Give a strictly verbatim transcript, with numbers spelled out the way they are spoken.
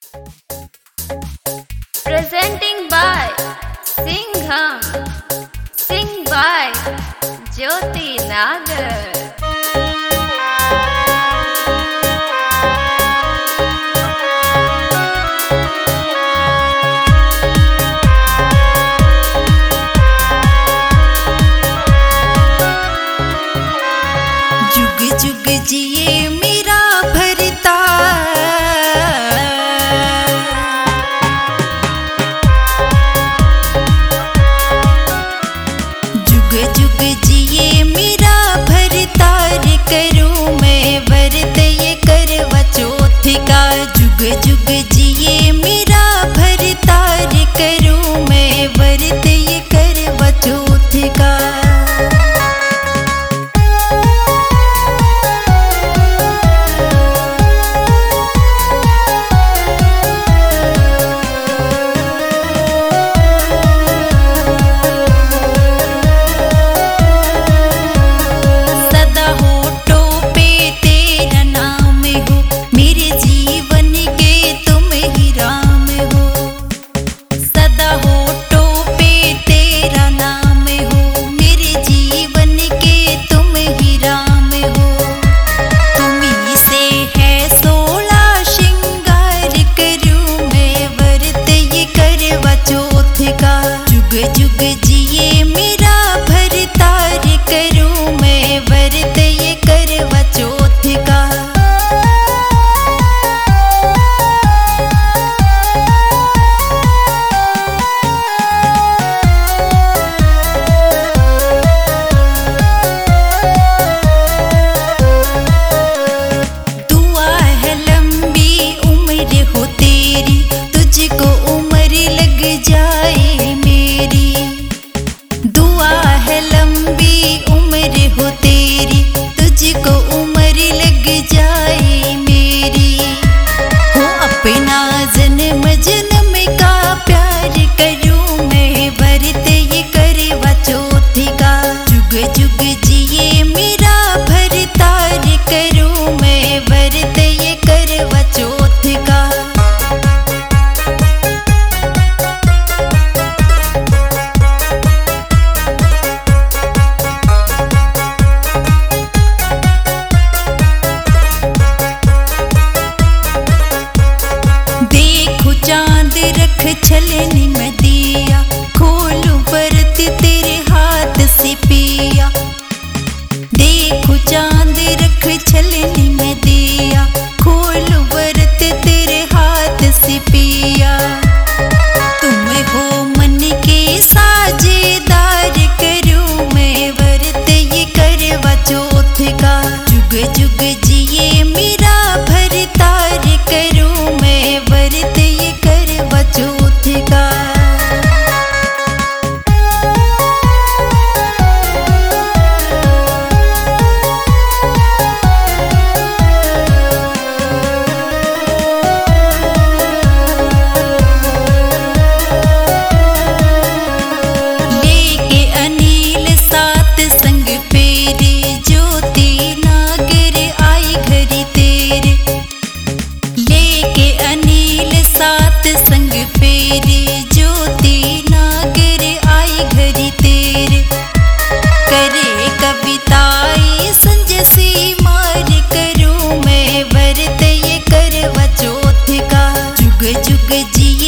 Presenting by Singham. Sing by Jyoti Nagar. जुग जुग जिए मेरा भरता, जुग जुग जिए मेरा भरतार, करूँ मैं व्रत ये करवा चौथ का। जुग जुग जिए मेरा भरतार, करूँ मैं व्रत ये करवा चौथ का। जुग जुग जिए मेरा भरतार, करूँ मैं व्रत ये करवा चौथ का। दुआ है लंबी उम्र हो तेरी, तुझको उम्र लग जाए मेरी। दुआ है लंबी उम्र हो तेरी, तुझको उम्र लग जाए मेरी। हो अपना जन्म जन्म का प्यार, करूँ मैं व्रत ये करवा चौथ का। जुग जुग जिए मेरा भरतार, करूँ मैं व्रत ये करवा चौथ का। चांद रख छलनी में दिया, खोलूं व्रत तेरे हाथ से पिया। देखो चांद रख छलनी में दिया, खोलूं व्रत तेरे हाथ से पिया। तुम हो मन के साझेदार, करूँ मैं व्रत ये करवा चौथ का। जुग जुग जिए मेरा भरतार, करूँ मैं व्रत ये करवा चौथ का। लेके अनिल सात संग फेरे, ज्योति नागर आई घरी तेरे। लेके अनिल सात संग फेरे, ज्योति नागर आई घरी तेरे। करे कविताएं संजय सी मार, करूँ मैं व्रत ये करवा चौथ का। जुग जुग जी